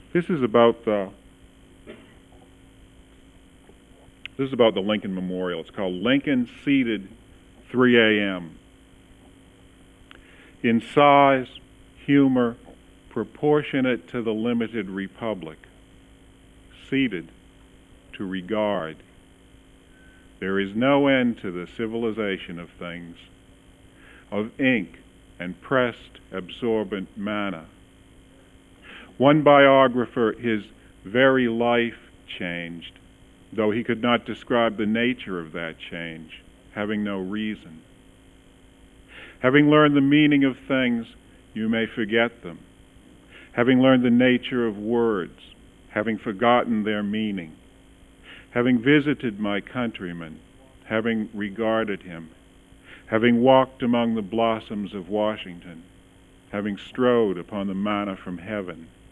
This is about the Lincoln Memorial. It's called Lincoln Seated 3 a.m. In size, humor, proportionate to the limited republic, seated to regard. There is no end to the civilization of things, of ink and pressed absorbent manna. One biographer, his very life changed, though he could not describe the nature of that change, having no reason. Having learned the meaning of things, you may forget them. Having learned the nature of words, having forgotten their meaning. Having visited my countryman, having regarded him. Having walked among the blossoms of Washington, having strode upon the manna from heaven,